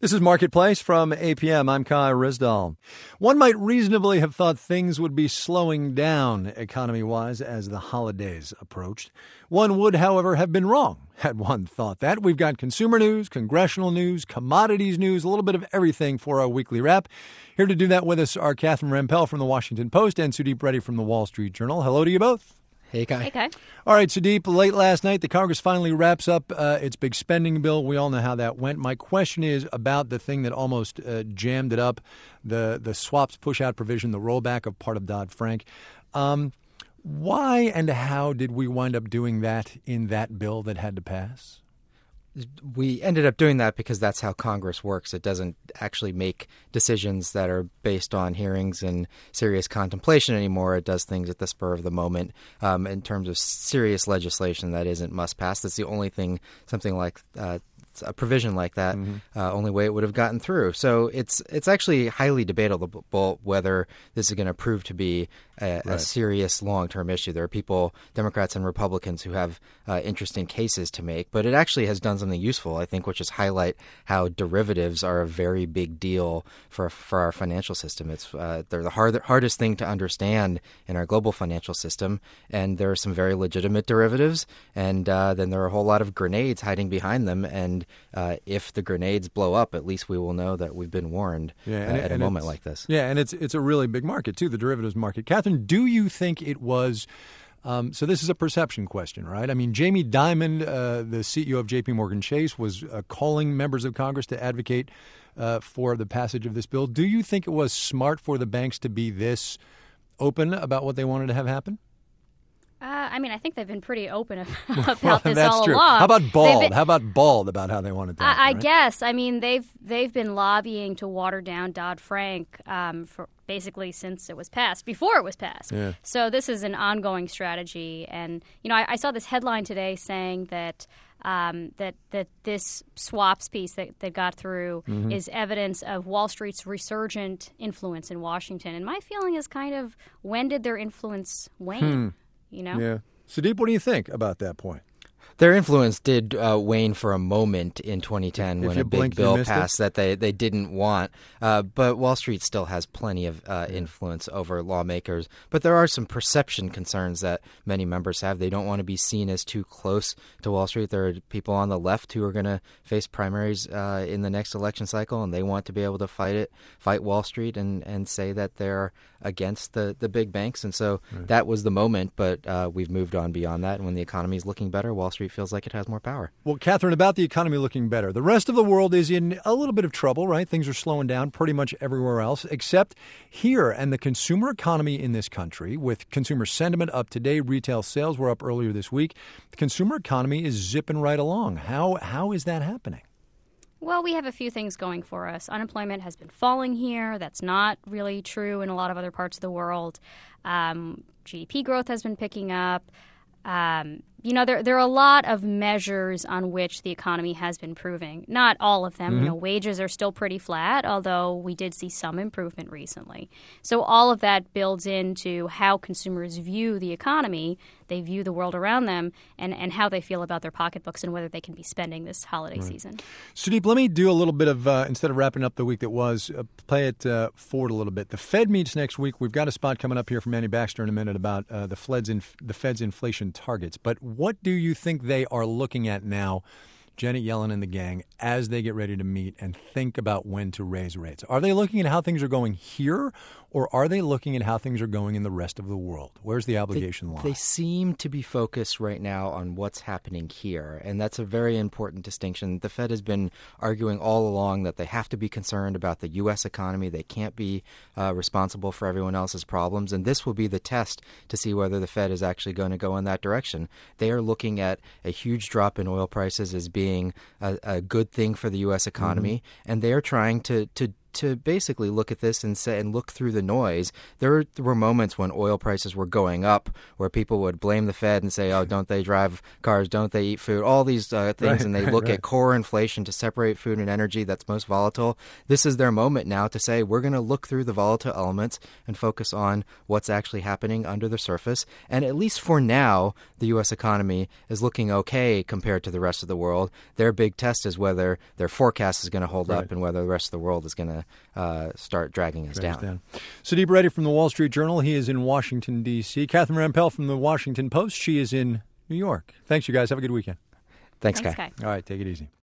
This is Marketplace from APM. I'm Kai Rizdal. One might reasonably have thought things would be slowing down economy-wise as the holidays approached. One would, however, have been wrong had one thought that. We've got consumer news, congressional news, commodities news, a little bit of everything for our weekly wrap. Here to do that with us are Catherine Rampell from the Washington Post and Sudeep Reddy from the Wall Street Journal. Hello to you both. Hey, Kai. Hey, Kai. All right, Sudeep, late last night, the Congress finally wraps up its big spending bill. We all know how that went. My question is about the thing that almost jammed it up, the swaps push-out provision, the rollback of part of Dodd-Frank. Why and how did we wind up doing that in that bill that had to pass? We ended up doing that because that's how Congress works. It doesn't actually make decisions that are based on hearings and serious contemplation anymore. It does things at the spur of the moment. In terms of serious legislation that isn't must pass, that's the only thing, something like a provision like that, only way it would have gotten through. So it's actually highly debatable whether this is going to prove to be a serious long-term issue. There are people, Democrats and Republicans, who have interesting cases to make, but it actually has done something useful, I think, which is highlight how derivatives are a very big deal for our financial system. They're the hardest thing to understand in our global financial system, and there are some very legitimate derivatives, and then there are a whole lot of grenades hiding behind them, and if the grenades blow up, at least we will know that we've been warned at a moment like this. Yeah, and it's a really big market, too, the derivatives market. Catherine, do you think it was so this is a perception question, right? I mean, Jamie Dimon, the CEO of J.P. Morgan Chase, was calling members of Congress to advocate for the passage of this bill. Do you think it was smart for the banks to be this open about what they wanted to have happen? I think they've been pretty open about this that's all true. along. How about bald? How about bald about how they wanted to happen, I right? guess. I mean, they've been lobbying to water down Dodd-Frank for basically since it was passed, before it was passed. Yeah. So this is an ongoing strategy. And, I saw this headline today saying that that this swaps piece that got through is evidence of Wall Street's resurgent influence in Washington. And my feeling is kind of, when did their influence wane? Yeah. Sudeep, what do you think about that point? Their influence did wane for a moment in 2010 when a big bill passed that they didn't want. But Wall Street still has plenty of influence over lawmakers. But there are some perception concerns that many members have. They don't want to be seen as too close to Wall Street. There are people on the left who are going to face primaries in the next election cycle, and they want to be able to fight Wall Street and say that they're against the big banks. And so that was the moment, but we've moved on beyond that. And when the economy is looking better, Wall Street feels like it has more power. Well, Catherine, about the economy looking better, the rest of the world is in a little bit of trouble, right? Things are slowing down pretty much everywhere else, except here. And the consumer economy in this country, with consumer sentiment up today, retail sales were up earlier this week. The consumer economy is zipping right along. How is that happening? Well, we have a few things going for us. Unemployment has been falling here. That's not really true in a lot of other parts of the world. GDP growth has been picking up. There are a lot of measures on which the economy has been improving. Not all of them. Wages are still pretty flat, although we did see some improvement recently. So all of that builds into how consumers view the economy. They view the world around them and how they feel about their pocketbooks and whether they can be spending this holiday season. Sudeep, let me do a little bit of, instead of wrapping up the week that was, play it forward a little bit. The Fed meets next week. We've got a spot coming up here from Manny Baxter in a minute about the Fed's inflation targets. But what do you think they are looking at now, Janet Yellen and the gang, as they get ready to meet and think about when to raise rates? Are they looking at how things are going here, or are they looking at how things are going in the rest of the world? Where's the obligation lie? They seem to be focused right now on what's happening here, and that's a very important distinction. The Fed has been arguing all along that they have to be concerned about the U.S. economy. They can't be responsible for everyone else's problems, and this will be the test to see whether the Fed is actually going to go in that direction. They are looking at a huge drop in oil prices as being a good thing for the U.S. economy, and they are trying to to basically look at this and say and look through the noise. There were moments when oil prices were going up where people would blame the Fed and say, "Oh, don't they drive cars? Don't they eat food?" All these things, and they look at core inflation to separate food and energy that's most volatile. This is their moment now to say, we're going to look through the volatile elements and focus on what's actually happening under the surface. And at least for now, the U.S. economy is looking okay compared to the rest of the world. Their big test is whether their forecast is going to hold up and whether the rest of the world is going to start dragging us down. Sudeep Reddy from the Wall Street Journal. He is in Washington, D.C. Catherine Rampell from the Washington Post. She is in New York. Thanks, you guys. Have a good weekend. Thanks, Kai. All right, take it easy.